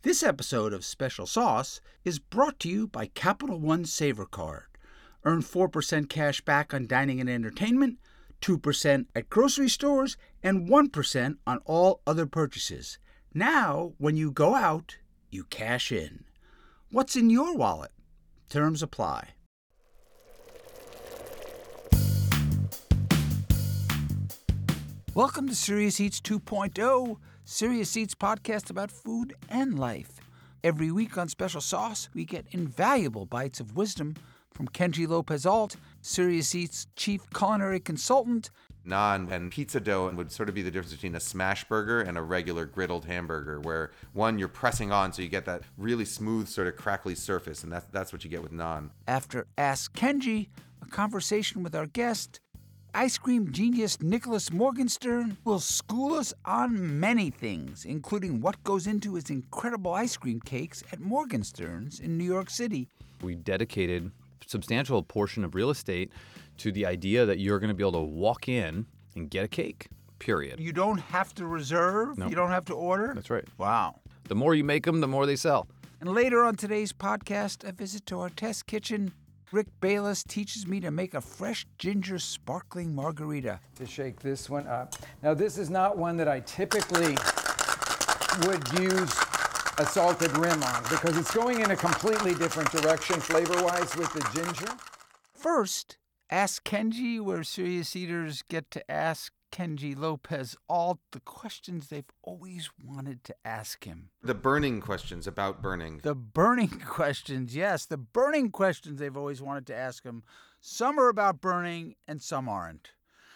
This episode of Special Sauce is brought to you by Capital One Savor Card. Earn 4% cash back on dining and entertainment, 2% at grocery stores, and 1% on all other purchases. Now, when you go out, you cash in. What's in your wallet? Terms apply. Welcome to Serious Eats 2.0, Serious Eats podcast about food and life. Every week on Special Sauce, we get invaluable bites of wisdom from Kenji Lopez-Alt, Serious Eats chief culinary consultant. Naan and pizza dough would sort of be the difference between a smash burger and a regular griddled hamburger, where one you're pressing on so you get that really smooth sort of crackly surface, and that's what you get with naan. After Ask Kenji, a conversation with our guest, ice cream genius Nicholas Morgenstern will school us on many things, including what goes into his incredible ice cream cakes at Morgenstern's in New York City. We dedicated a substantial portion of real estate to the idea that you're going to be able to walk in and get a cake, period. You don't have to reserve? No. You don't have to order? That's right. Wow. The more you make them, the more they sell. And later on today's podcast, a visit to our test kitchen. Rick Bayless teaches me to make a fresh ginger sparkling margarita. To shake this one up. Now, this is not one that I typically would use a salted rim on because it's going in a completely different direction flavor-wise with the ginger. First, Ask Kenji, where serious eaters get to ask Kenji Lopez-Alt the questions they've always wanted to ask him. The burning questions about burning. The burning questions, yes, the burning questions they've always wanted to ask him. Some are about burning and some aren't.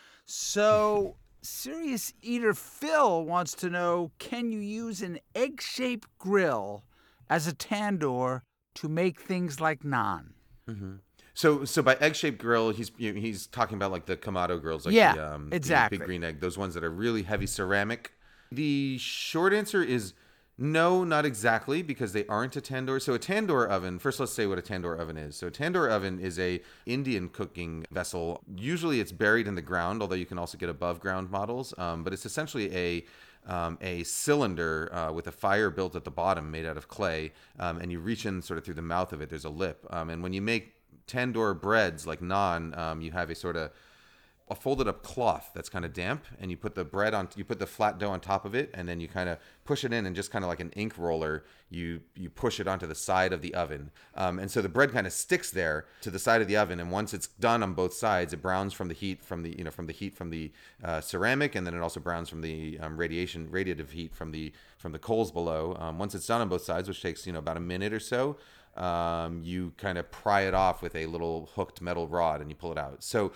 So, serious eater Phil wants to know, can you use an egg-shaped grill as a tandoor to make things like naan? Mm-hmm. So by egg-shaped grill, he's talking about like the Kamado grills, like exactly. the Big Green Egg, those ones that are really heavy ceramic. The short answer is no, not exactly, because they aren't a tandoor. So a tandoor oven, first let's say what a tandoor oven is. So a tandoor oven is a Indian cooking vessel. Usually it's buried in the ground, although you can also get above ground models. But it's essentially a cylinder with a fire built at the bottom made out of clay, and you reach in sort of through the mouth of it. There's a lip, and when you make tandoor breads like naan, you have a folded up cloth that's kind of damp, and you put the flat dough on top of it, and then you kind of push it in, and just kind of like an ink roller, you push it onto the side of the oven, and so the bread kind of sticks there to the side of the oven, and once it's done on both sides, it browns from the heat from the ceramic, and then it also browns from the radiative heat from the coals below. Once it's done on both sides, which takes about a minute or so, you kind of pry it off with a little hooked metal rod and you pull it out. So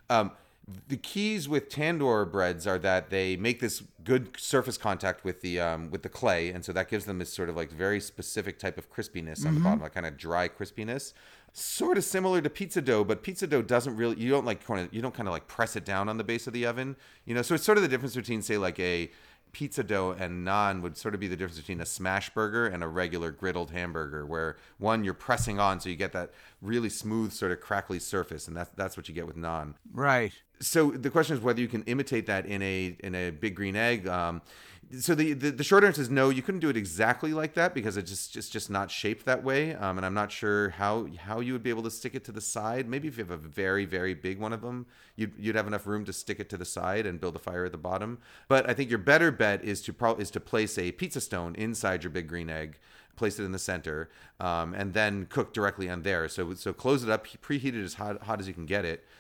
the keys with tandoor breads are that they make this good surface contact with the clay, and so that gives them this sort of like very specific type of crispiness on the bottom, like kind of dry crispiness. Sort of similar to pizza dough, but pizza dough doesn't really, you don't kind of like press it down on the base of the oven, so it's sort of the difference between, say, like a pizza dough and naan would sort of be the difference between a smash burger and a regular griddled hamburger, where one you're pressing on so you get that really smooth sort of crackly surface, and that's what you get with naan. Right. So the question is whether you can imitate that in a Big Green Egg. So the short answer is no, you couldn't do it exactly like that because it's just not shaped that way. And I'm not sure how you would be able to stick it to the side. Maybe if you have a very, very big one of them, you'd have enough room to stick it to the side and build a fire at the bottom. But I think your better bet is to place a pizza stone inside your Big Green Egg, place it in the center, and then cook directly on there. So close it up, preheat it as hot as you can get it.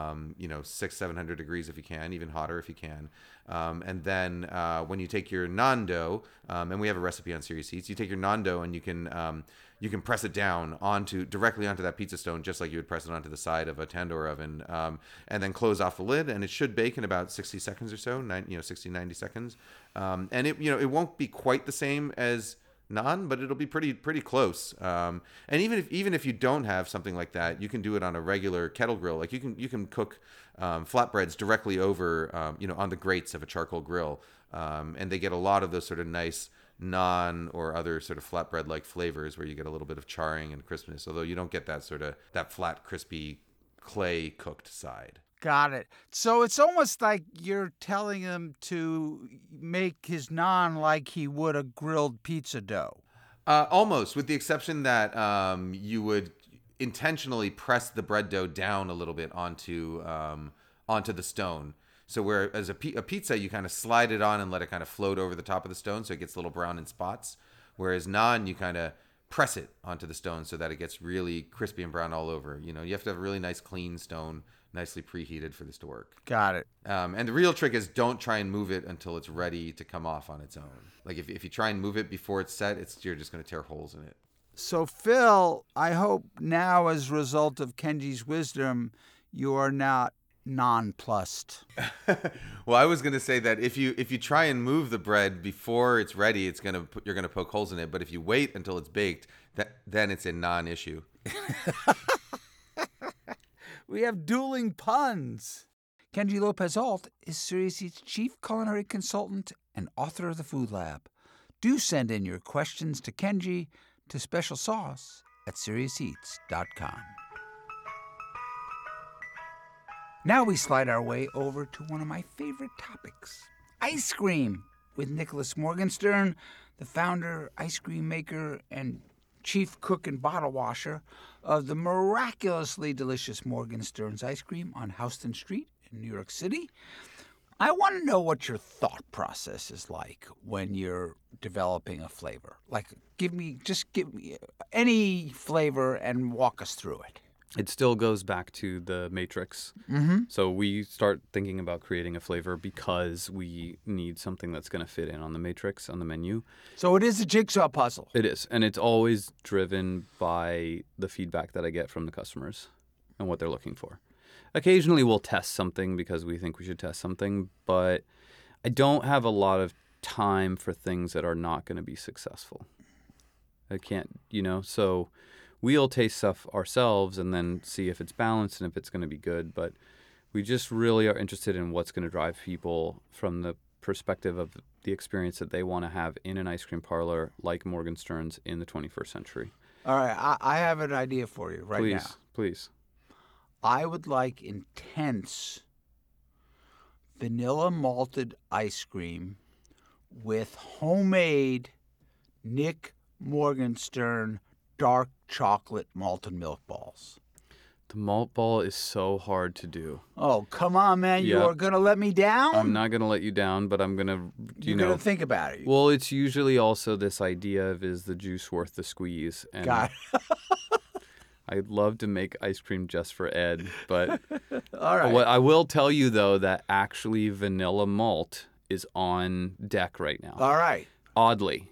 600-700 degrees if you can, even hotter if you can. And then when you take your naan dough, and we have a recipe on Serious Eats, you take your naan dough and you can press it down directly onto that pizza stone, just like you would press it onto the side of a tandoor oven, and then close off the lid, and it should bake in about 60 seconds or so, 60-90 seconds. And it won't be quite the same as naan, but it'll be pretty close. And even if you don't have something like that, you can do it on a regular kettle grill. Like you can cook flatbreads directly over on the grates of a charcoal grill, and they get a lot of those sort of nice naan or other sort of flatbread like flavors where you get a little bit of charring and crispness, although you don't get that flat crispy clay cooked side. Got it. So it's almost like you're telling him to make his naan like he would a grilled pizza dough. Almost, with the exception that you would intentionally press the bread dough down a little bit onto the stone. So whereas a pizza, you kind of slide it on and let it kind of float over the top of the stone, so it gets a little brown in spots. Whereas naan, you kind of press it onto the stone so that it gets really crispy and brown all over. You know, you have to have a really nice clean stone, nicely preheated for this to work. Got it. And the real trick is don't try and move it until it's ready to come off on its own. Like if you try and move it before it's set, you're just going to tear holes in it. So, Phil, I hope now, as a result of Kenji's wisdom, you are not nonplussed. Well, I was going to say that if you try and move the bread before it's ready, you're going to poke holes in it. But if you wait until it's baked, then it's a non-issue. We have dueling puns. Kenji Lopez Alt is Serious Eats chief culinary consultant and author of the Food Lab. Do send in your questions to Kenji to specialsauce@seriouseats.com. Now we slide our way over to one of my favorite topics, ice cream, with Nicholas Morgenstern, the founder, ice cream maker, and chief cook and bottle washer of the miraculously delicious Morgenstern's ice cream on Houston Street in New York City. I want to know what your thought process is like when you're developing a flavor. Like, give me any flavor and walk us through it. It still goes back to the matrix. Mm-hmm. So we start thinking about creating a flavor because we need something that's going to fit in on the matrix, on the menu. So it is a jigsaw puzzle. It is. And it's always driven by the feedback that I get from the customers and what they're looking for. Occasionally we'll test something because we think we should test something, but I don't have a lot of time for things that are not going to be successful. I can't, so we'll taste stuff ourselves and then see if it's balanced and if it's going to be good. But we just really are interested in what's going to drive people from the perspective of the experience that they want to have in an ice cream parlor like Morgenstern's in the 21st century. All right, I have an idea for you right now. Please. I would like intense vanilla malted ice cream with homemade Nick Morgenstern dark chocolate malted milk balls. The malt ball is so hard to do. Oh, come on, man. You are going to let me down? I'm not going to let you down, but I'm going to, You're going to think about it. Well, it's usually also this idea of, is the juice worth the squeeze? And Got it. I'd love to make ice cream just for Ed, but all right. What I will tell you, though, that actually vanilla malt is on deck right now. All right. Oddly.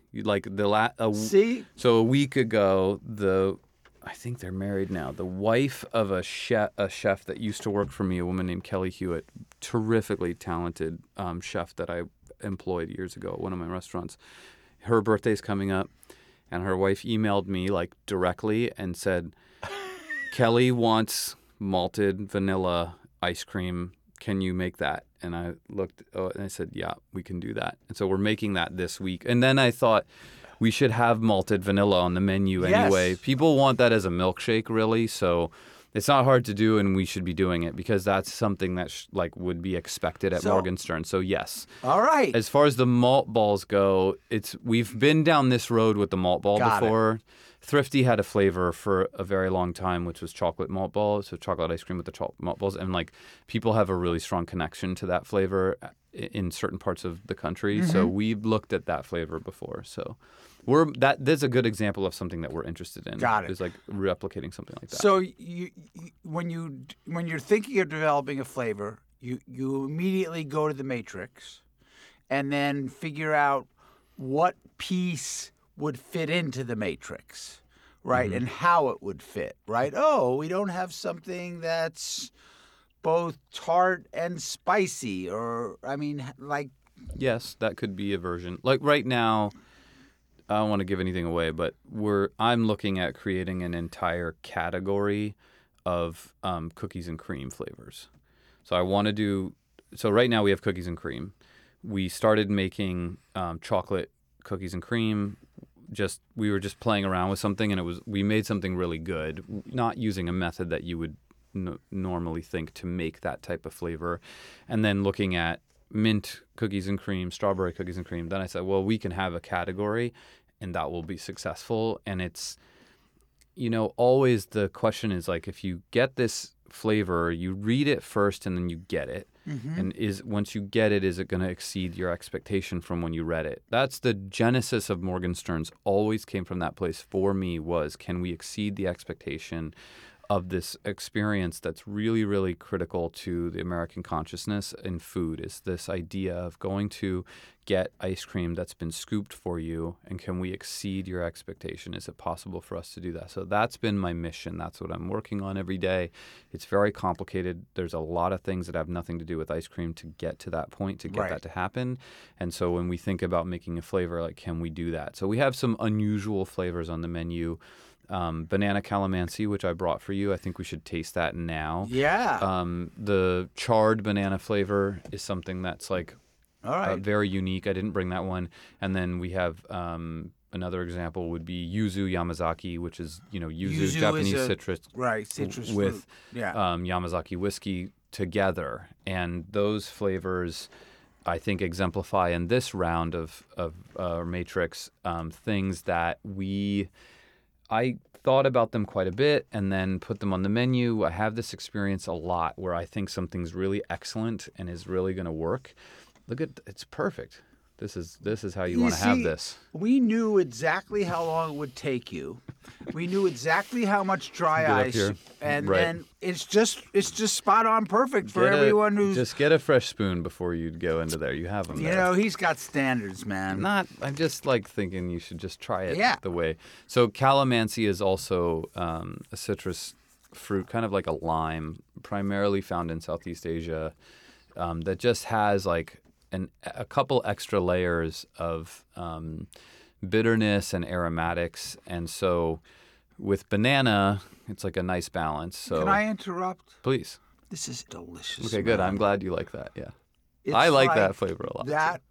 See? So a week ago, I think they're married now. The wife of a chef that used to work for me, a woman named Kelly Hewitt, terrifically talented chef that I employed years ago at one of my restaurants. Her birthday's coming up, and her wife emailed me directly and said, Kelly wants malted vanilla ice cream. Can you make that? And I looked and I said, yeah, we can do that. And so we're making that this week. And then I thought we should have malted vanilla on the menu anyway. Yes. People want that as a milkshake, really. So it's not hard to do, and we should be doing it because that's something that would be expected at Morgenstern. So yes. All right. As far as the malt balls go, we've been down this road with the malt ball before. Thrifty had a flavor for a very long time, which was chocolate malt balls, so chocolate ice cream with the chocolate malt balls, and people have a really strong connection to that flavor in certain parts of the country. Mm-hmm. So we've looked at that flavor before. So there's a good example of something that we're interested in. Got it. Is replicating something like that. So when you're thinking of developing a flavor, you immediately go to the matrix, and then figure out what piece would fit into the matrix, right? Mm-hmm. And how it would fit, right? Oh, we don't have something that's both tart and spicy, Yes, that could be a version. Right now, I don't want to give anything away, but I'm looking at creating an entire category of cookies and cream flavors. So I want to do. So right now we have cookies and cream. We started making chocolate cookies and cream. We were just playing around with something, and we made something really good, not using a method that you would normally think to make that type of flavor. And then looking at mint cookies and cream, strawberry cookies and cream, then I said, well, we can have a category, and that will be successful. And it's, always the question is like, if you get this flavor, you read it first and then you get it. And once you get it, is it going to exceed your expectation from when you read it? That's the genesis of Morgenstern's. Always came from that place for me, was, can we exceed the expectation of this experience that's really, really critical to the American consciousness in food, is this idea of going to get ice cream that's been scooped for you, and can we exceed your expectation? Is it possible for us to do that? So that's been my mission. That's what I'm working on every day. It's very complicated. There's a lot of things that have nothing to do with ice cream to get to that point, to get that to happen. And so when we think about making a flavor, like, can we do that? So we have some unusual flavors on the menu. Banana calamansi, which I brought for you. I think we should taste that now. Yeah. The charred banana flavor is something that's like All right. very unique. I didn't bring that one. And then we have another example would be yuzu Yamazaki, which is, yuzu Japanese citrus. Right, citrus with fruit. Yeah. Yamazaki whiskey together. And those flavors, I think, exemplify in this round of Matrix things that I thought about them quite a bit and then put them on the menu. I have this experience a lot where I think something's really excellent and is really going to work. It's perfect. This is how you want to have this. We knew exactly how long it would take you. We knew exactly how much dry Get up ice, here. and Right. then it's just spot on perfect for everyone who's. Just get a fresh spoon before you go into there. You have them there. He's got standards, man. I'm just like thinking you should just try it the way. So calamansi is also a citrus fruit, kind of like a lime, primarily found in Southeast Asia, that just has like a couple extra layers of bitterness and aromatics. And so with banana, it's like a nice balance. So Can I interrupt? Please. This is delicious. Okay, good. man. I'm glad you like that. Yeah. It's I like that flavor a lot.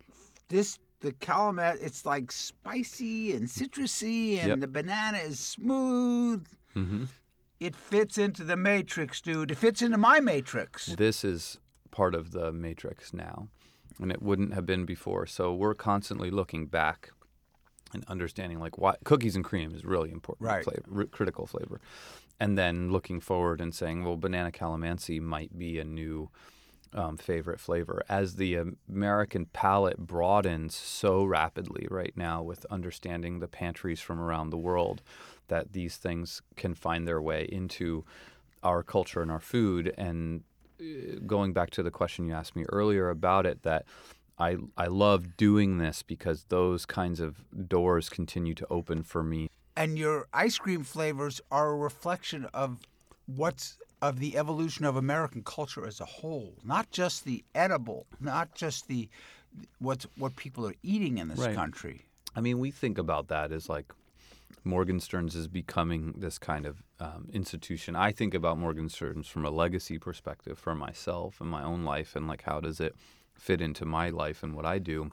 The calamari, it's like spicy and citrusy, and Yep. the banana is smooth. Mm-hmm. It fits into the matrix, dude. It fits into my matrix. This is part of the matrix now, and it wouldn't have been before. So we're constantly looking back and understanding like why cookies and cream is really important Right. flavor, critical flavor, and then looking forward and saying, well, banana calamansi might be a new favorite flavor as the American palate broadens so rapidly right now with understanding the pantries from around the world, that these things can find their way into our culture and our food. And going back to the question you asked me earlier about it, that I love doing this because those kinds of doors continue to open for me. And your ice cream flavors are a reflection of the evolution of American culture as a whole, not just the edible, not just what people are eating in this Right. country. I mean, we think about that as like Morgenstern's is becoming this kind of institution. I think about Morgenstern's from a legacy perspective for myself and my own life, and like how does it fit into my life and what I do.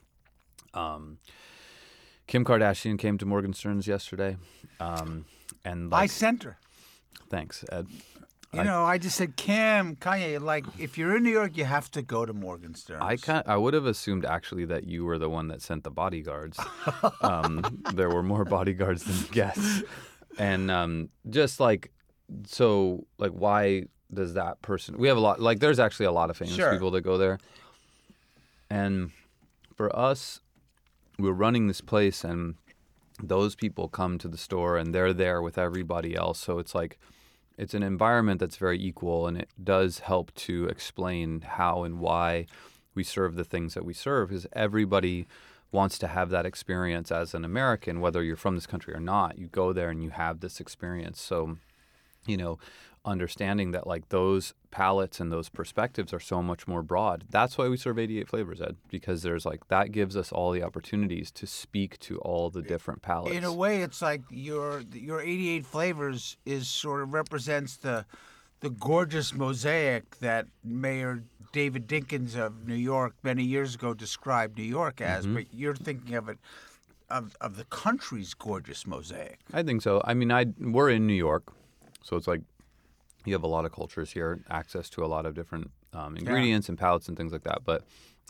Kim Kardashian came to Morgenstern's yesterday, and I like, sent her. thanks, Ed. I just said, Kanye, like, if you're in New York, you have to go to Morgenstern's. I would have assumed actually that you were the one that sent the bodyguards. There were more bodyguards than guests, and just like so, like why does that person? We have a lot. Like, there's actually a lot of famous Sure. people that go there, and for us, we're running this place, and those people come to the store, and they're there with everybody else. So it's like. It's an environment that's very equal, and it does help to explain how and why we serve the things that we serve, because everybody wants to have that experience as an American, whether you're from this country or not. You go there and you have this experience. So, understanding that like those palettes and those perspectives are so much more broad. That's why we serve 88 flavors, Ed, because there's like that gives us all the opportunities to speak to all the different palettes. In a way, it's like your 88 flavors is sort of represents the gorgeous mosaic that Mayor David Dinkins of New York many years ago described New York as. But you're thinking of it of the country's gorgeous mosaic. I think so. I mean, we're in New York, so it's like you have a lot of cultures here, access to a lot of different ingredients and palettes and things like that. But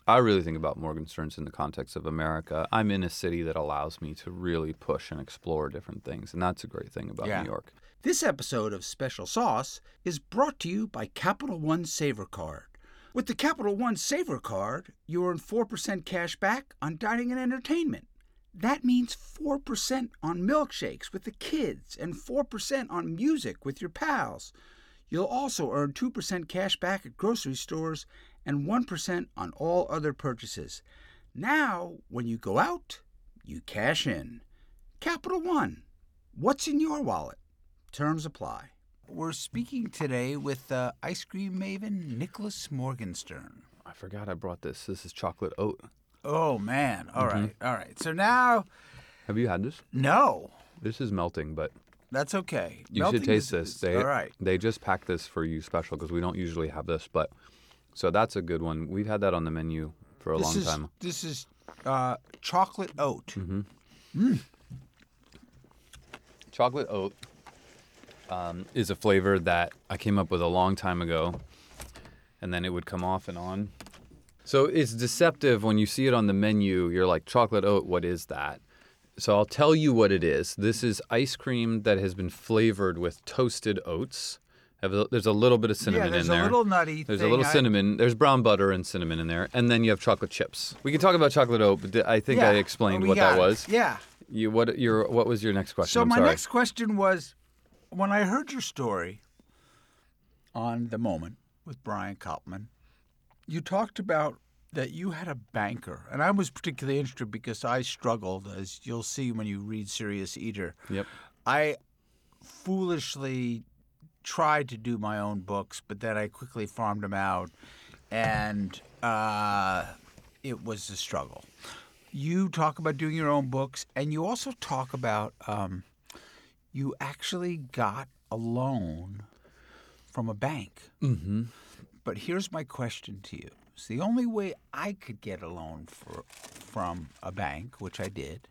I really think about Morgenstern's in the context of America. I'm in a city that allows me to really push and explore different things, and that's a great thing about New York. This episode of Special Sauce is brought to you by Capital One Savor Card. With the Capital One Savor Card, you earn 4% cash back on dining and entertainment. That means 4% on milkshakes with the kids and 4% on music with your pals. You'll also earn 2% cash back at grocery stores and 1% on all other purchases. Now, when you go out, you cash in. Capital One. What's in your wallet? Terms apply. We're speaking today with ice cream maven Nicholas Morgenstern. I forgot I brought this. This is chocolate oat. Oh, man. All right. So now... Have you had this? No. This is melting, but That's okay. you should taste this. All right. They just packed this for you special because we don't usually have this, but so that's a good one. We've had that on the menu for a long time. This is chocolate oat. Chocolate oat is a flavor that I came up with a long time ago, and then it would come off and on. So it's deceptive when you see it on the menu. You're like, chocolate oat, what is that? So I'll tell you what it is. This is ice cream that has been flavored with toasted oats. There's a little bit of cinnamon in there. There's a little nutty There's thing. a little cinnamon. There's brown butter and cinnamon in there. And then you have chocolate chips. We can talk about chocolate oat, but I think I explained what that was. Yeah. What was your next question? So I'm my sorry. next question was, when I heard your story on The Moment with Brian Koppman, you talked about that you had a banker. And I was particularly interested because I struggled, as you'll see when you read Serious Eater. Yep. I foolishly tried to do my own books, but then I quickly farmed them out, and it was a struggle. You talk about doing your own books, and you also talk about you actually got a loan from a bank. Mm-hmm. But here's my question to you. It's the only way I could get a loan from a bank, which I did,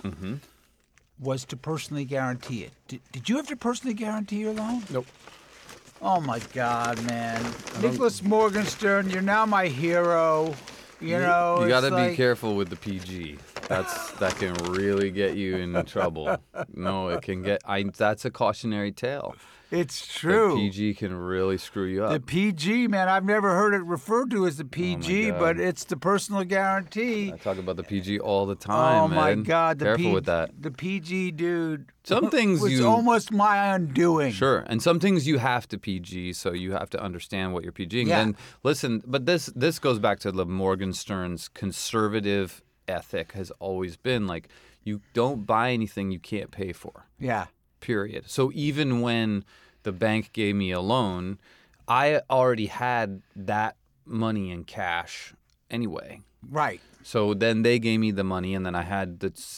was to personally guarantee it. Did you have to personally guarantee your loan? Nope. Oh, my God, man. Nicholas Morgenstern, you're now my hero. You know, You got to it's be like- careful with the PG. That can really get you in trouble. No, it can get. That's a cautionary tale. It's The true. PG can really screw you up. The PG, man, I've never heard it referred to as the PG, God. but it's the personal guarantee. I talk about the PG all the time. Oh, my man. God. Careful with that. The PG, dude. Some things was you- almost my undoing. Sure, and some things you have to PG, so you have to understand what you're PGing. Yeah. And listen, but this goes back to the Morgenstern's conservative ethic has always been like, you don't buy anything you can't pay for. Yeah. Period. So even when the bank gave me a loan, I already had that money in cash anyway. Right. So then they gave me the money, and then I had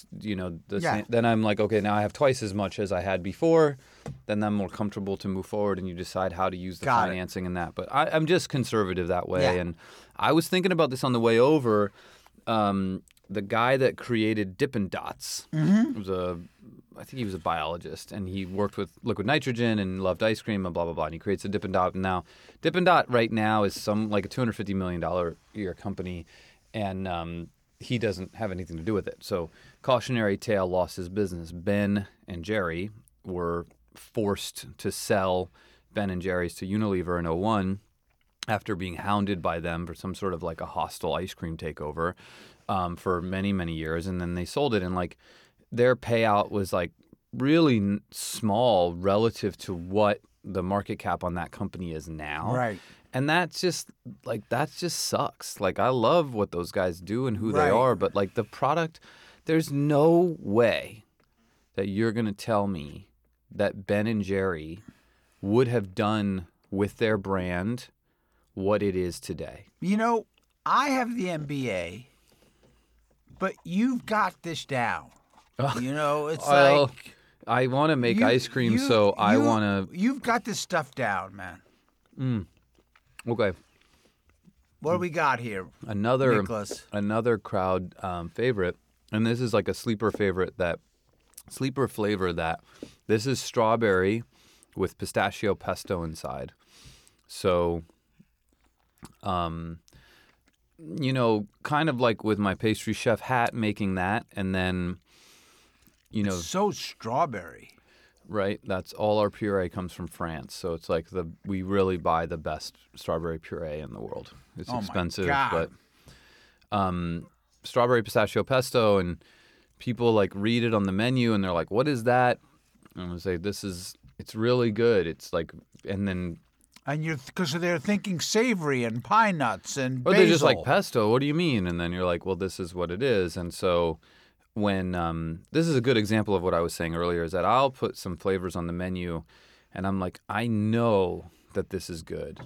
then I'm like, okay, now I have twice as much as I had before. Then I'm more comfortable to move forward, and you decide how to use the Got it. financing and that. But I'm just conservative that way. Yeah. And I was thinking about this on the way over. The guy that created Dippin' Dots was I think he was a biologist, and he worked with liquid nitrogen and loved ice cream and blah, blah, blah. And he creates a Dippin' Dot. And now Dippin' Dot right now is like a $250 million a year company, and he doesn't have anything to do with it. So cautionary tale, lost his business. Ben and Jerry were forced to sell Ben and Jerry's to Unilever in 2001 after being hounded by them for some sort of like a hostile ice cream takeover for many, many years. And then they sold it, and like their payout was like really small relative to what the market cap on that company is now. Right. And that just sucks. Like, I love what those guys do and who they Right. are, but like the product, there's no way that you're going to tell me that Ben and Jerry would have done with their brand what it is today. You know, I have the MBA, but you've got this down. You know, it's Well, like I want to make you- ice cream, you- so I you- want You've got this stuff down, man. to. Okay. What do we got here? Another Nicholas. crowd favorite, and this is like a sleeper flavor that this is strawberry with pistachio pesto inside. So kind of like with my pastry chef hat, making that, and then, So strawberry. right, that's all our puree comes from France. So it's like we really buy the best strawberry puree in the world. It's Oh, my expensive, God. but strawberry pistachio pesto, and people like read it on the menu and they're like, "What is that?" And I'm gonna say, it's really good. It's like, and then And because they're thinking savory and pine nuts and or basil. they're just like, pesto, what do you mean? And then you're like, well, this is what it is. And so when this is a good example of what I was saying earlier, is that I'll put some flavors on the menu and I'm like, I know that this is good.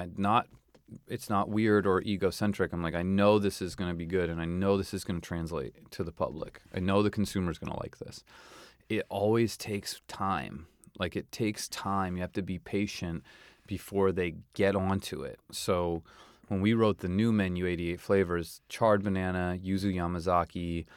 It's not weird or egocentric. I'm like, I know this is going to be good and I know this is going to translate to the public. I know the consumer's going to like this. It always takes time. Like, it takes time. You have to be patient before they get onto it. So when we wrote the new menu, 88 flavors, charred banana, yuzu yamazaki,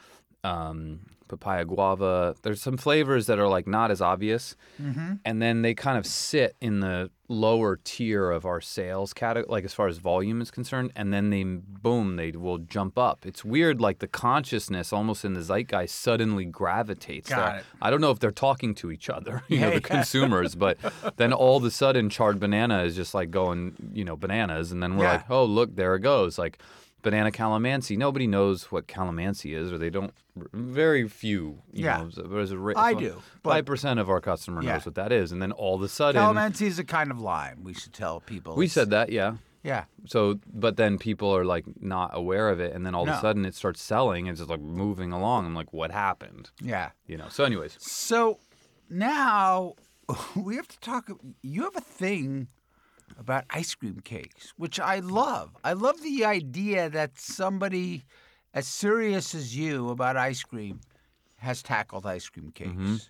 papaya guava, there's some flavors that are like not as obvious. Mm-hmm. And then they kind of sit in the lower tier of our sales category, like as far as volume is concerned. And then they will jump up. It's weird, like the consciousness almost in the zeitgeist suddenly gravitates Got there. it. I don't know if they're talking to each other, the Yeah. consumers, but then all of a sudden charred banana is just like going, bananas. And then we're Yeah. like, oh, look, there it goes. Like banana calamansi. Nobody knows what calamansi is, or they don't. Very few. Yeah. There's I do, but- 5% of our customer Yeah. knows what that is. And then all of a sudden. Calamansi is a kind of lime. We should tell people. We It's- said that, yeah. Yeah. So, but then people are like not aware of it, and then all of No. a sudden it starts selling. It's just like moving along. I'm like, what happened? Yeah. So, anyways, So now we have to talk. You have a thing about ice cream cakes, which I love. I love the idea that somebody as serious as you about ice cream has tackled ice cream cakes.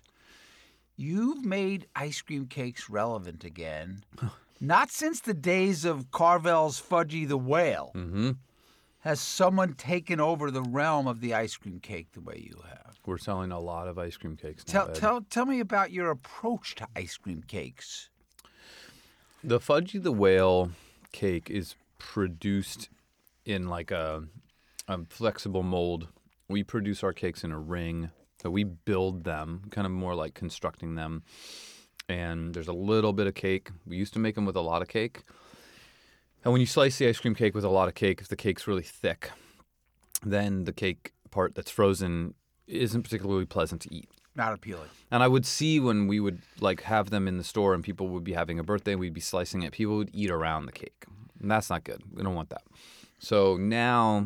You've made ice cream cakes relevant again, not since the days of Carvel's Fudgy the Whale. Has someone taken over the realm of the ice cream cake the way you have? we're selling a lot of ice cream cakes now. Tell me about your approach to ice cream cakes. The Fudgy the Whale cake is produced in like a flexible mold. We produce our cakes in a ring. So we build them, kind of more like constructing them. And there's a little bit of cake. We used to make them with a lot of cake. And when you slice the ice cream cake with a lot of cake, if the cake's really thick, then the cake part that's frozen isn't particularly pleasant to eat. Not appealing. And I would see when we would like have them in the store and people would be having a birthday, we'd be slicing it, people would eat around the cake. And that's not good. We don't want that. So now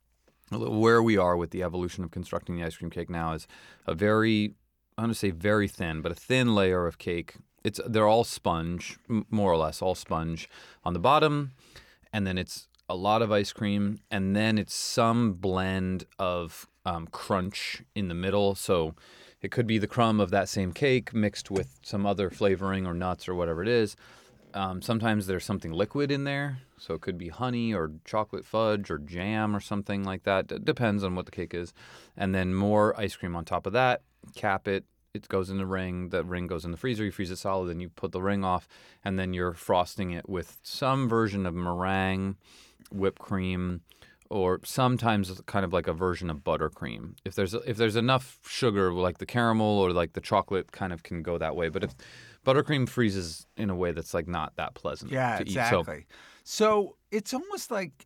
where we are with the evolution of constructing the ice cream cake now is a very, I'm going to say very thin, but a thin layer of cake. They're all sponge, more or less, all sponge on the bottom. And then it's a lot of ice cream. And then it's some blend of crunch in the middle. So it could be the crumb of that same cake mixed with some other flavoring or nuts or whatever it is. Sometimes there's something liquid in there. So it could be honey or chocolate fudge or jam or something like that. It depends on what the cake is. And then more ice cream on top of that. Cap it. It goes in the ring goes in the freezer, you freeze it solid, then you put the ring off, and then you're frosting it with some version of meringue, whipped cream, or sometimes kind of like a version of buttercream. If there's enough sugar, like the caramel or like the chocolate kind of can go that way. But if buttercream freezes in a way that's like not that pleasant Yeah, to exactly. eat. So it's almost like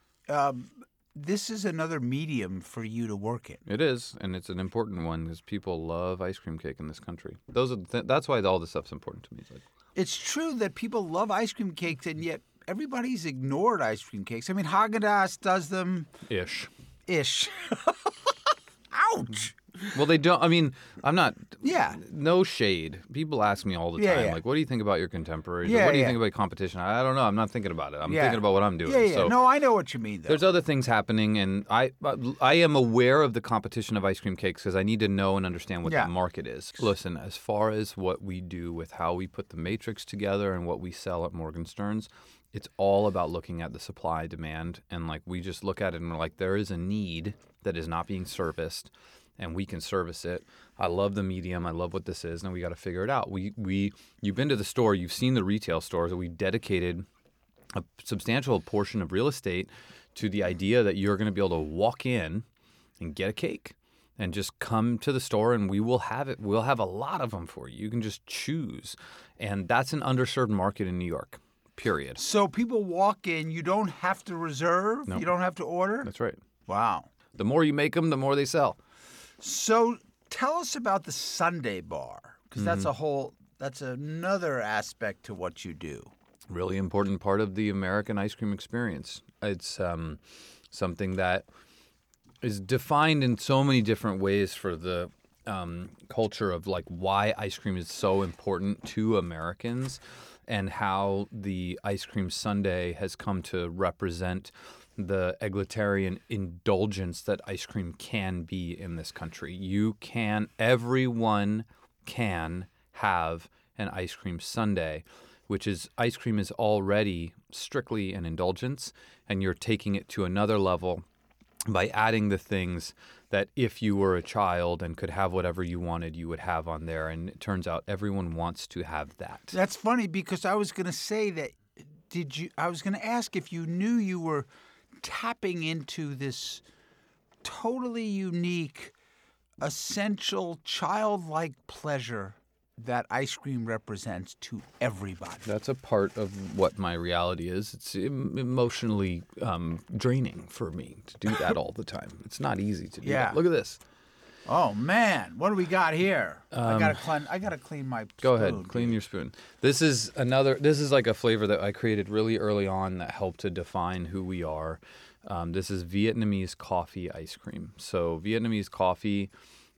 this is another medium for you to work in. It is, and it's an important one because people love ice cream cake in this country. That's why all this stuff's important to me. It's like, It's true that people love ice cream cakes, and yet everybody's ignored ice cream cakes. I mean, Haagen-Dazs does them ish. ish. Ouch. Well, they don't. I mean, I'm not. Yeah. No shade. People ask me all the Yeah, time, yeah. like, "What do you think about your contemporaries? Yeah, Or what do you yeah. think about competition?" I don't know. I'm not thinking about it. I'm Yeah. thinking about what I'm doing. Yeah, yeah. So No, I know what you mean, though. there's other things happening, and I am aware of the competition of ice cream cakes because I need to know and understand what Yeah. the market is. Listen, as far as what we do with how we put the matrix together and what we sell at Morgenstern's, it's all about looking at the supply demand, and like we just look at it and we're like, there is a need that is not being serviced, and we can service it. I love the medium. I love what this is, and we got to figure it out. You've been to the store. You've seen the retail stores. We dedicated a substantial portion of real estate to the idea that you're going to be able to walk in and get a cake and just come to the store and we will have it. We'll have a lot of them for you. You can just choose. And that's an underserved market in New York, period. So people walk in, you don't have to reserve? No. You don't have to order? That's right. Wow. The more you make them, the more they sell. So tell us about the Sunday bar, because that's another aspect to what you do. Really important part of the American ice cream experience. It's something that is defined in so many different ways for the culture of like why ice cream is so important to Americans and how the ice cream sundae has come to represent the egalitarian indulgence that ice cream can be in this country. Everyone can have an ice cream sundae, which is ice cream is already strictly an indulgence, and you're taking it to another level by adding the things that if you were a child and could have whatever you wanted, you would have on there. And it turns out everyone wants to have that. That's funny because I was going to say that, I was going to ask if you knew you were tapping into this totally unique, essential, childlike pleasure that ice cream represents to everybody. That's a part of what my reality is. It's emotionally draining for me to do that all the time. It's not easy to do that. Look at this. Oh man, what do we got here? I gotta clean my spoon. Go ahead, clean your spoon. This is like a flavor that I created really early on that helped to define who we are. This is Vietnamese coffee ice cream. So Vietnamese coffee,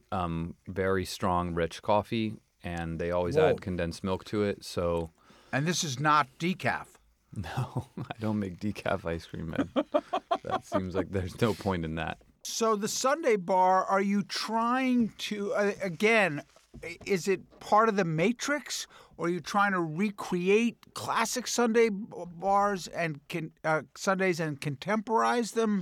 very strong, rich coffee. And they always add condensed milk to it. So, and this is not decaf. No, I don't make decaf ice cream, Ed. That seems like there's no point in that. So the Sunday bar, are you trying to, again, is it part of the matrix? Or are you trying to recreate classic Sunday bars and Sundays and contemporize them?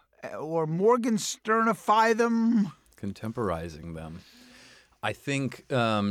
Or Morgensternify them? Contemporizing them. I think,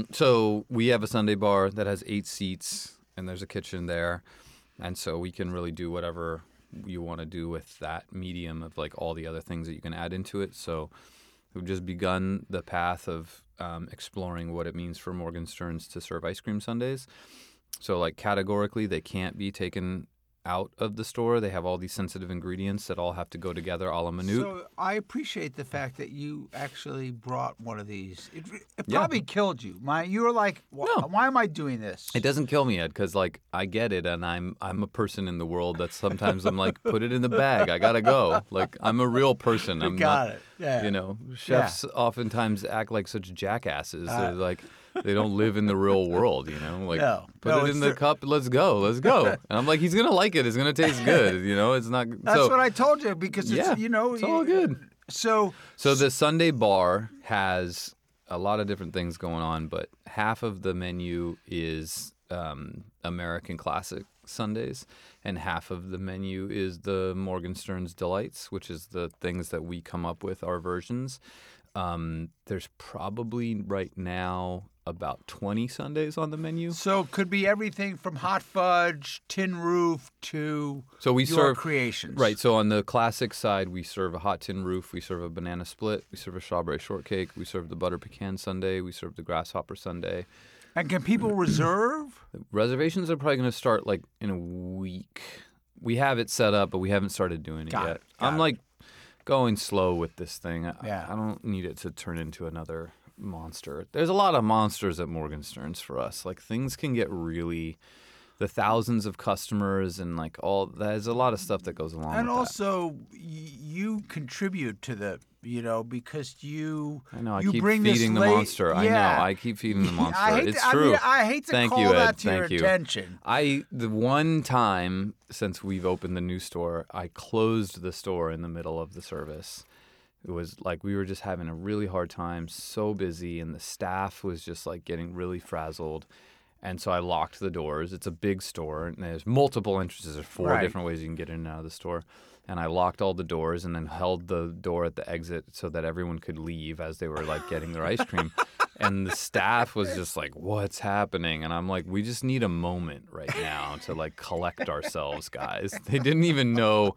so we have a Sunday bar that has 8 seats, and there's a kitchen there. And so we can really do whatever you want to do with that medium of like all the other things that you can add into it. So we've just begun the path of exploring what it means for Morgenstern's to serve ice cream sundaes. So like categorically, they can't be taken out of the store. They have all these sensitive ingredients that all have to go together a la minute. So I appreciate the fact that you actually brought one of these. It probably killed you. You were like, why am I doing this? It doesn't kill me, Ed, because like I get it, and I'm a person in the world that sometimes I'm like, put it in the bag. I gotta go. Like I'm a real person. I'm got not, it. Yeah. You know, chefs oftentimes act like such jackasses. They're like. They don't live in the real world, you know? Like, put it in the cup, let's go. And I'm like, he's going to like it. It's going to taste good, you know? It's not... That's what I told you, because it's, it's all good. So the Sunday bar has a lot of different things going on, but half of the menu is American classic sundaes, and half of the menu is the Morgenstern's Delights, which is the things that we come up with, our versions. There's probably right now about 20 sundaes on the menu. So it could be everything from hot fudge, tin roof to we your serve creations. Right. So on the classic side, we serve a hot tin roof, we serve a banana split, we serve a strawberry shortcake, we serve the butter pecan sundae, we serve the grasshopper sundae. And can people reserve? Reservations are probably going to start like in a week. We have it set up, but we haven't started doing it yet. I'm like going slow with this thing. I don't need it to turn into another monster. There's a lot of monsters at Morgenstern's for us. Like things can get really, the thousands of customers and like all, there's a lot of stuff that goes along with that. And also you contribute to the, because you keep bring feeding the monster. I know. I keep feeding the monster. It's true. I hate to call that to your attention. The one time since we've opened the new store, I closed the store in the middle of the service. It was like we were just having a really hard time, so busy, and the staff was just like getting really frazzled. And so I locked the doors. It's a big store, and there's multiple entrances. There's 4 different ways you can get in and out of the store. And I locked all the doors and then held the door at the exit so that everyone could leave as they were like getting their ice cream. And the staff was just like, what's happening? And I'm like, we just need a moment right now to like collect ourselves, guys. They didn't even know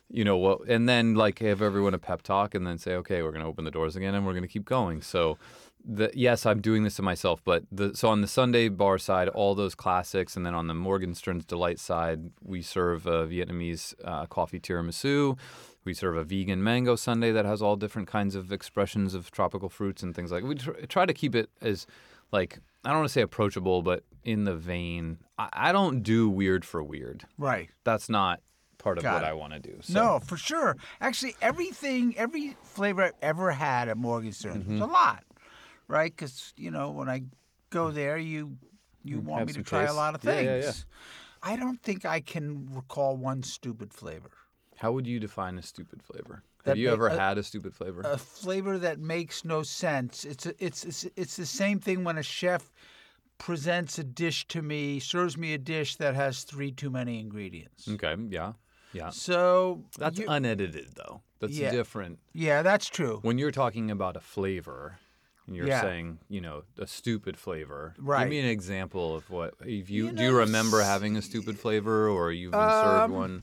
you know what, and then like have everyone a pep talk and then say, okay, we're going to open the doors again and we're going to keep going. So yes, I'm doing this to myself, but so on the Sunday bar side, all those classics, and then on the Morgenstern's Delight side, we serve a Vietnamese coffee tiramisu. We serve a vegan mango sundae that has all different kinds of expressions of tropical fruits and things like. We try to keep it as like, I don't want to say approachable, but in the vein. I don't do weird for weird. Right. That's not part of Got what it. I want to do. So. No, for sure. Actually, every flavor I've ever had at Morgenstern's was a lot, right? Because, you know, when I go there, you want Have me to some try a taste. lot of Yeah, things. yeah, yeah. I don't think I can recall one stupid flavor. How would you define a stupid flavor? That Have you ma- ever a- had a stupid flavor? A flavor that makes no sense. It's the same thing when a chef presents a dish to me, serves me a dish that has 3 too many ingredients. Okay, yeah. So That's unedited, though. That's Yeah. different. yeah, that's true. When you're talking about a flavor, and you're Yeah. saying, you know, a stupid flavor. Right. Give me an example of what. If You do you know, remember having a stupid flavor, or you've been served one?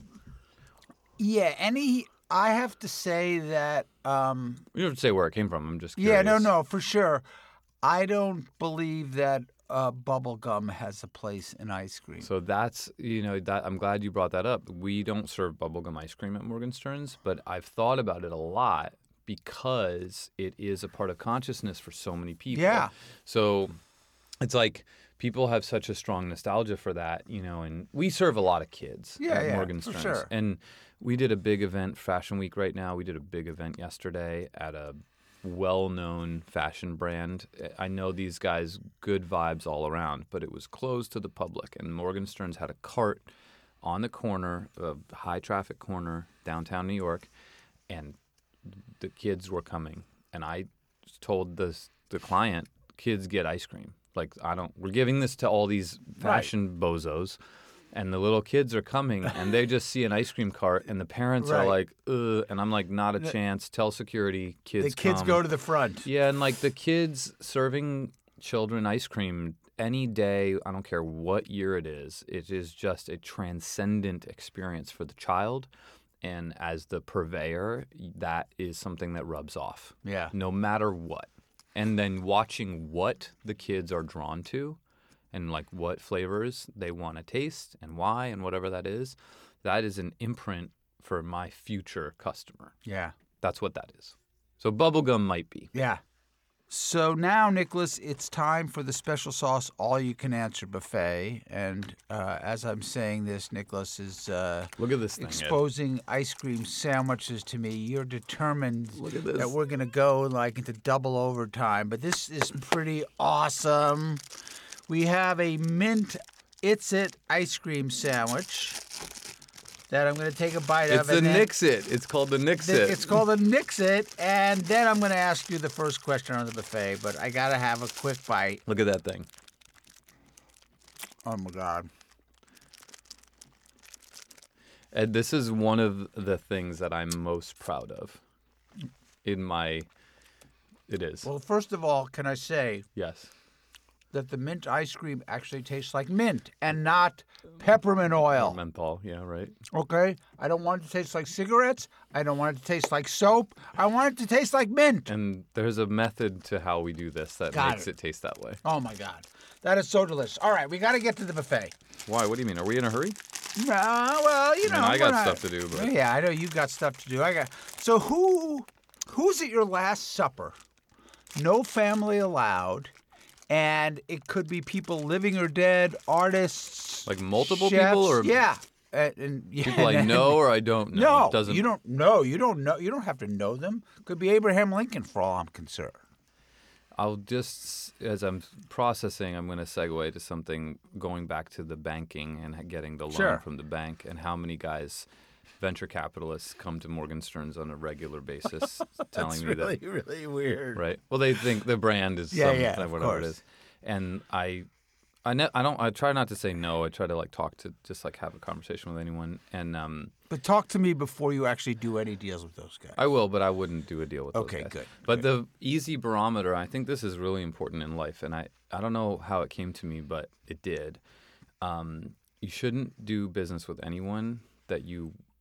Yeah, I have to say that. You don't have to say where it came from. I'm just curious. Yeah, no, for sure. I don't believe that bubble gum has a place in ice cream. So that's, you know, that I'm glad you brought that up. We don't serve bubblegum ice cream at Morgenstern's, but I've thought about it a lot because it is a part of consciousness for so many people. Yeah. So it's like people have such a strong nostalgia for that, you know, and we serve a lot of kids at for Morgenstern's. sure. And we did a big event, Fashion Week right now. We did a big event yesterday at a well-known fashion brand. I know these guys, good vibes all around, but it was closed to the public. And Morgenstern's had a cart on the corner, a high-traffic corner, downtown New York, and the kids were coming. And I told the client, kids get ice cream. Like, we're giving this to all these fashion bozos. And the little kids are coming, and they just see an ice cream cart, and the parents are Right. like, ugh. And I'm like, not a chance. Tell security, kids The kids come. go to the front. Yeah, and like the kids serving children ice cream any day, I don't care what year it is just a transcendent experience for the child. And as the purveyor, that is something that rubs off. Yeah. No matter what. And then watching what the kids are drawn to and like what flavors they want to taste and why and whatever that is an imprint for my future customer. Yeah. That's what that is. So bubblegum might be. Yeah. So now, Nicholas, it's time for the special sauce all-you-can-answer buffet. And as I'm saying this, Nicholas is Look at this thing, Ed. exposing ice cream sandwiches to me. You're determined Look at this. that we're going to go like into double overtime. But this is pretty awesome. We have a mint It's It ice cream sandwich that I'm going to take a bite It's of. the and then- Nix-It. It's called the Nix-It. It's called a Nix-It, and then I'm going to ask you the first question on the buffet, but I got to have a quick bite. Look at that thing. Oh, my God. Ed, this is one of the things that I'm most proud of in my... It is. Well, first of all, can I say Yes. that the mint ice cream actually tastes like mint and not peppermint oil, Menthol. Yeah, right. okay? I don't want it to taste like cigarettes. I don't want it to taste like soap. I want it to taste like mint. And there's a method to how we do this that Got makes it. it taste that way. Oh, my God. That is so delicious. All right, we got to get to the buffet. Why? What do you mean? Are we in a hurry? No, well, you know. I we're got not- stuff to do, but... Yeah, I know you got stuff to do. So who's at your last supper? No family allowed, and it could be people living or dead, artists, Like multiple chefs. people or yeah, people I know or I don't know? No, It doesn't... you don't know. You don't know. You don't have to know them. Could be Abraham Lincoln for all I'm concerned. I'll just, as I'm processing, I'm going to segue to something going back to the banking and getting the loan Sure. from the bank and how many guys, venture capitalists, come to Morgenstern's on a regular basis telling me that. really weird. Right. Well, they think the brand is Yeah, some, yeah, of whatever it course. is. And I try not to say no. I try to talk to, just have a conversation with anyone. And But talk to me before you actually do any deals with those guys. I will, but I wouldn't do a deal with those Okay, guys. good, But the easy barometer, I think this is really important in life, and I don't know how it came to me, but it did. You shouldn't do business with anyone that you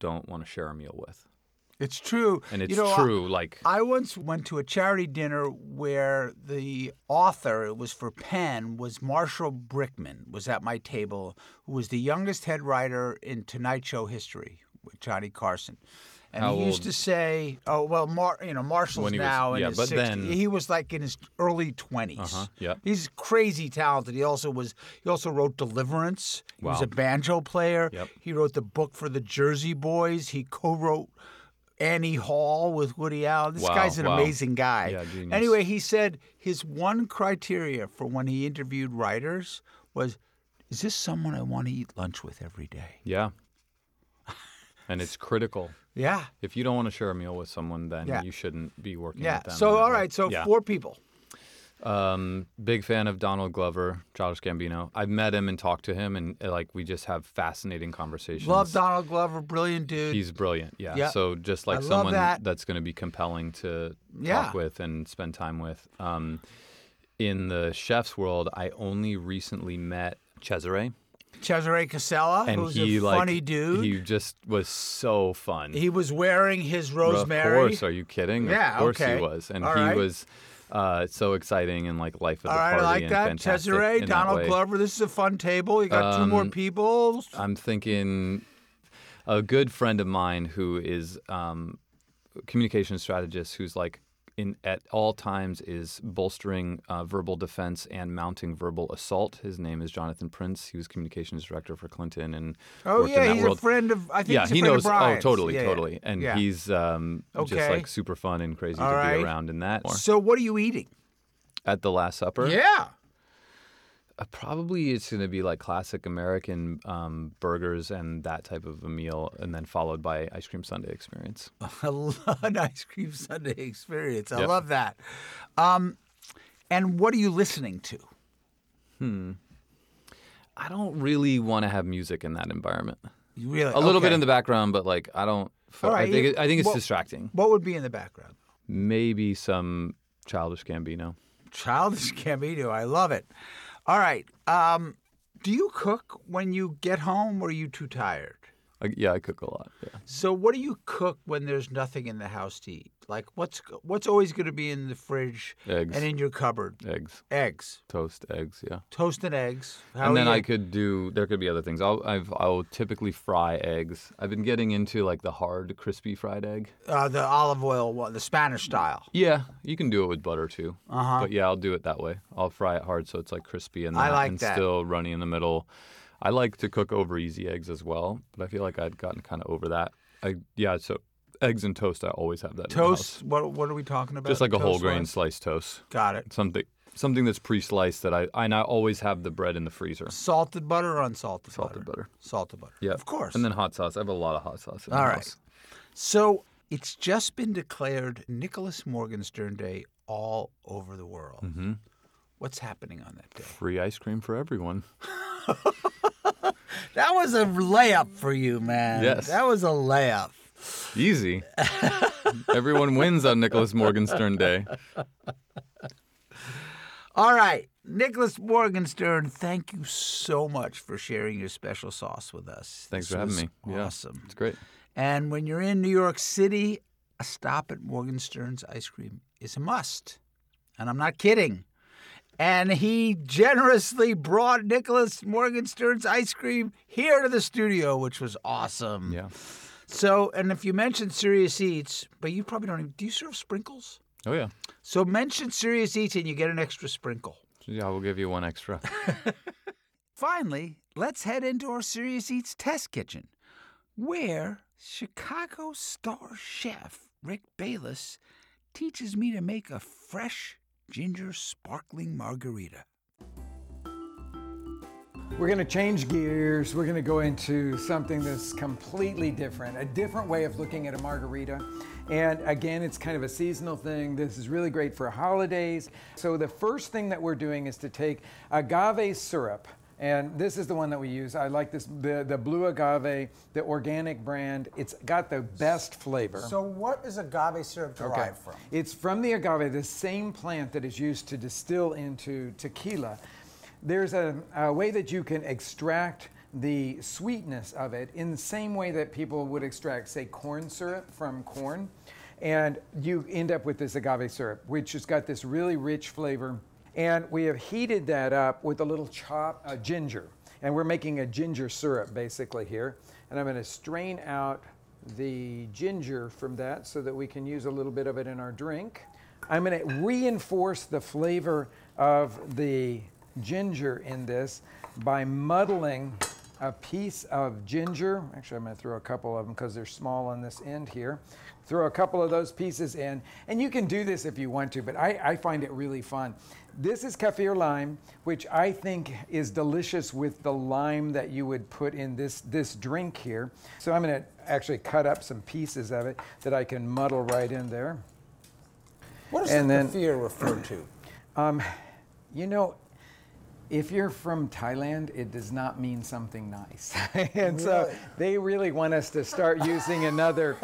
don't want to share a meal with. It's true. And it's You know, true. Like, I once went to a charity dinner where the author, it was for Penn, was Marshall Brickman, was at my table, who was the youngest head writer in Tonight Show history with Johnny Carson. And How he used old? to say, "Oh well, Marshall's When he was- now in yeah, his but 60s." then- He was like in his early 20s. yeah. He's crazy talented. He also wrote Deliverance. He was Wow. a banjo player. Yep. He wrote the book for the Jersey Boys. He co-wrote Annie Hall with Woody Allen. This Wow, guy's an wow. amazing guy. Yeah, genius. Anyway, he said his one criteria for when he interviewed writers was, is this someone I want to eat lunch with every day? yeah. And it's critical. Yeah. If you don't want to share a meal with someone, then Yeah. you shouldn't be working Yeah. with them. So, in that all way. right. So, Yeah. 4 people. Big fan of Donald Glover, Childish Gambino. I've met him and talked to him, and like we just have fascinating conversations. Love Donald Glover. Brilliant dude. He's brilliant. Yeah. Yeah. So just I like love someone that. that's going to be compelling to Yeah. talk with and spend time with. In the chef's world, I only recently met Cesare, Cesare Casella, and who's he a like funny dude. he just was so fun. He was wearing his rosemary. Of course, are you kidding? Yeah, Of course okay. he was, and All he right. was so exciting and like life of All the right, party I like and that. fantastic Cesare, in that Donald way. Glover. This is a fun table. You got 2 more people. I'm thinking a good friend of mine who is communication strategist who's like at all times is bolstering verbal defense and mounting verbal assault. His name is Jonathan Prince. He was communications director for Clinton and Oh, worked in yeah, that he's world. a friend of, I think Yeah, he's a he friend knows. of Brian's. Totally, Yeah, totally. And yeah. he's just Okay. like super fun and crazy All to right. be around in that. So what are you eating? At the Last Supper, Yeah. probably it's going to be like classic American burgers and that type of a meal, and then followed by ice cream sundae experience. I love an ice cream sundae experience. I Yep. love that. And what are you listening to? I don't really want to have music in that environment. You really A little bit okay. in the background, but like I don't. All right, I think it's well- distracting. What would be in the background? Maybe some Childish Gambino. Childish Gambino. I love it. All right. Do you cook when you get home, or are you too tired? Yeah, I cook a lot. Yeah. So what do you cook when there's nothing in the house to eat? Like what's always going to be in the fridge Eggs. and in your cupboard? Eggs, Eggs, toast, eggs. Yeah. toast and eggs. And then are I you- could do. There could be other things. I'll typically fry eggs. I've been getting into like the hard, crispy fried egg. the olive oil one, the Spanish style. Yeah, you can do it with butter too. Uh-huh. But yeah, I'll do it that way. I'll fry it hard so it's like crispy and, I like and that. still runny in the middle. I like to cook over easy eggs as well, but I feel like I'd gotten kind of over that. So eggs and toast, I always have that. in the house. Toast. What are we talking about? Just like a whole grain Toast-wise? sliced toast. Got it. Something that's pre-sliced that I now always have the bread in the freezer. Salted butter or unsalted butter? Salted butter. Salted butter. Yeah, Of course. And then hot sauce. I have a lot of hot sauce in All the right. house. So it's just been declared Nicholas Morgenstern Day all over the world. Mm-hmm. What's happening on that day? Free ice cream for everyone. That was a layup for you, man. Yes. That was a layup. Easy. Everyone wins on Nicholas Morgenstern Day. All right. Nicholas Morgenstern, thank you so much for sharing your special sauce with us. Thanks This for having was me. Yeah, Awesome. it's great. And when you're in New York City, a stop at Morgenstern's Ice Cream is a must. And I'm not kidding. And he generously brought Nicholas Morgenstern's ice cream here to the studio, which was awesome. Yeah. So, and if you mention Serious Eats, but you probably don't even, do you serve sprinkles? Oh yeah. So mention Serious Eats and you get an extra sprinkle. Yeah, we'll give you one extra. Finally, let's head into our Serious Eats test kitchen, where Chicago star chef Rick Bayless teaches me to make a fresh ginger sparkling margarita. We're going to change gears. We're going to go into something that's completely different, a different way of looking at a margarita. And again, it's kind of a seasonal thing. This is really great for holidays. So the first thing that we're doing is to take agave syrup. And this is the one that we use. I like this, the Blue Agave, the organic brand. It's got the best flavor. So what is agave syrup derived from? It's from the agave, the same plant that is used to distill into tequila. There's a way that you can extract the sweetness of it in the same way that people would extract, say, corn syrup from corn. And you end up with this agave syrup, which has got this really rich flavor. And we have heated that up with a little chopped ginger. And we're making a ginger syrup basically here. And I'm going to strain out the ginger from that so that we can use a little bit of it in our drink. I'm going to reinforce the flavor of the ginger in this by muddling a piece of ginger. Actually, I'm going to throw a couple of them because they're small on this end here. Throw a couple of those pieces in. And you can do this if you want to, but I find it really fun. This is kaffir lime, which I think is delicious with the lime that you would put in this drink here. So I'm going to actually cut up some pieces of it that I can muddle right in there. What does kaffir refer to? You know, if you're from Thailand, it does not mean something nice. And so they really want us to start using another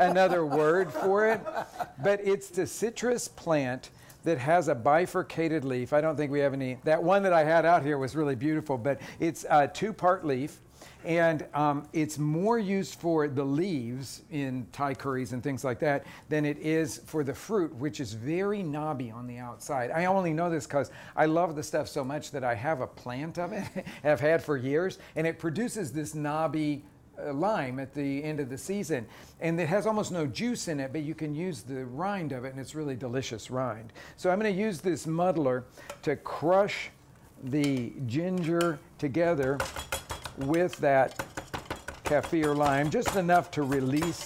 word for it. But it's the citrus plant that has a bifurcated leaf. I don't think we have any. That one that I had out here was really beautiful, but it's a 2-part leaf. And it's more used for the leaves in Thai curries and things like that than it is for the fruit, which is very knobby on the outside. I only know this because I love the stuff so much that I have a plant of it, I've had for years, and it produces this knobby lime at the end of the season. And it has almost no juice in it, but you can use the rind of it, and it's really delicious rind. So I'm going to use this muddler to crush the ginger together with that kaffir lime, just enough to release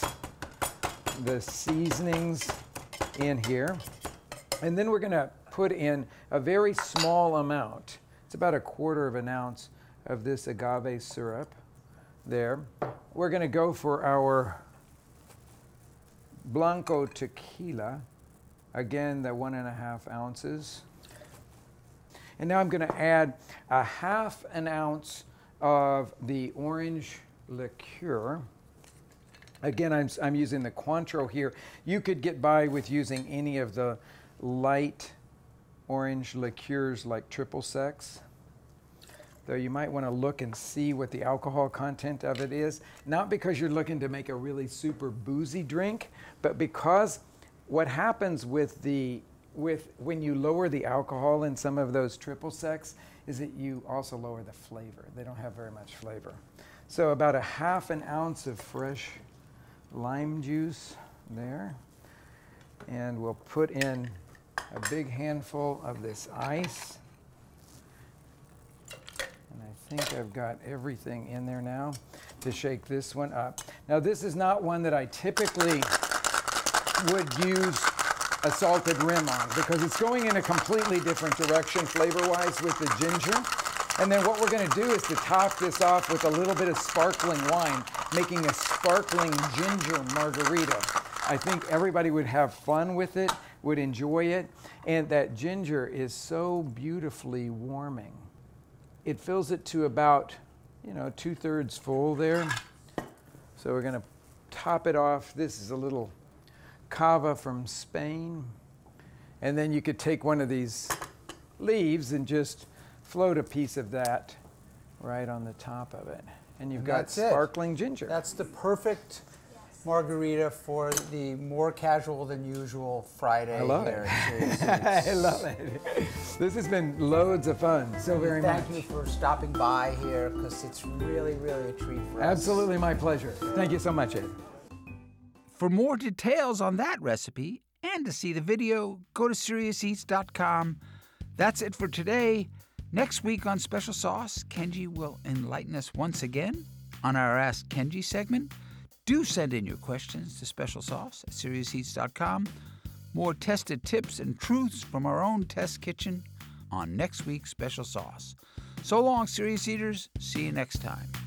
the seasonings in here. And then we're going to put in a very small amount. It's about 1/4 ounce of this agave syrup there. We're going to go for our Blanco tequila. Again, the 1.5 ounces. And now I'm going to add 1/2 ounce of the orange liqueur. Again, I'm using the Cointreau here. You could get by with using any of the light orange liqueurs like Triple Sec, though you might want to look and see what the alcohol content of it is, not because you're looking to make a really super boozy drink, but because what happens with when you lower the alcohol in some of those Triple Secs is that you also lower the flavor. They don't have very much flavor. So about 1/2 ounce of fresh lime juice there. And we'll put in a big handful of this ice. And I think I've got everything in there now to shake this one up. Now this is not one that I typically would use a salted rim on because it's going in a completely different direction flavor-wise with the ginger. And then what we're going to do is to top this off with a little bit of sparkling wine, making a sparkling ginger margarita. I think everybody would have fun with it, would enjoy it, and that ginger is so beautifully warming. It fills it to about, 2/3 full there. So we're going to top it off. This is a little cava from Spain. And then you could take one of these leaves and just float a piece of that right on the top of it. And you've got sparkling ginger. That's the perfect margarita for the more casual than usual Friday. I love here it. at Serious Eats. I love it. This has been loads of fun. So very much. Thank you for stopping by here because it's really, really a treat for us. Absolutely my pleasure. Thank you so much, Ed. For more details on that recipe and to see the video, go to SeriousEats.com. That's it for today. Next week on Special Sauce, Kenji will enlighten us once again on our Ask Kenji segment. Do send in your questions to Special Sauce at SeriousEats.com. More tested tips and truths from our own test kitchen on next week's Special Sauce. So long, Serious Eaters. See you next time.